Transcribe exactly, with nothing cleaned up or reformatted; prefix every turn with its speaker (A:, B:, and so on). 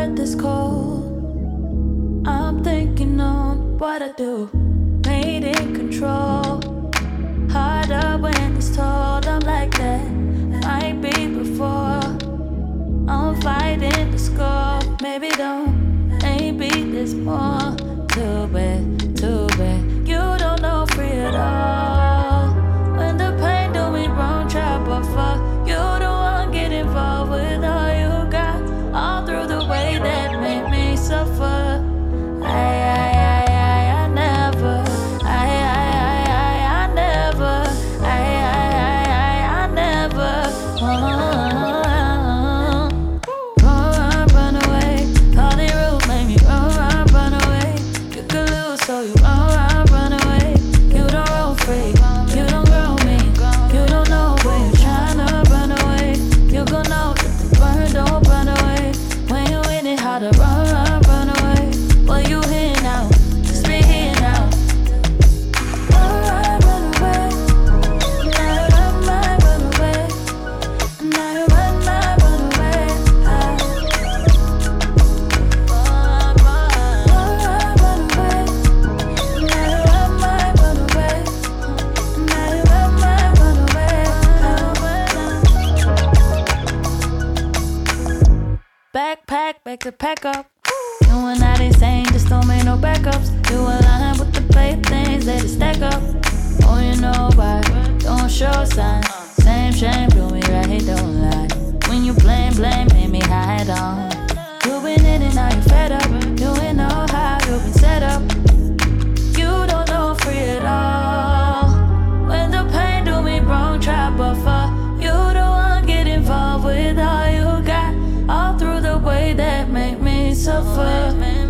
A: heart that's cold. I'm thinking on what I do, made in control. Harder when it's told, I'm like that. Might be before I'm fighting the score. Maybe don't, ain't beat this more. Too bad, too bad. You don't know free at all. When the pain do me wrong, try but fuck. You the one get involved with all you got. All through the way that made me suffer. I, I, I, I, I never. I, I, I, I, I never. I, I, I, I, I never. Oh. Run, run away. All the rules made me run, run, run away. You could lose, so you run, run, run away. You don't roll free. You don't grow me. You don't know where you're trying to run away. You gon' know that the burn don't run away. When you in it, how to run, run, run away. Well, you here now, just be here now. Run, run, run away. Now you run, run, run away. Now you run, run, run away. Run, run, run away. Now you run, run, run away. Now you run, run, run away. Backpack, back to pack up. You and I they same, just don't make no backups. You align with the playthings, let it stack up. Oh, you know why? Don't show signs. Same shame, do me right, don't lie. When you blame, blame, made me hide on. You been in and now you fed up. You ain't know how you been set up. You don't know free at all. When the pain do me wrong, try but fuck. You the one get involved with all you got. All through the way that make me suffer.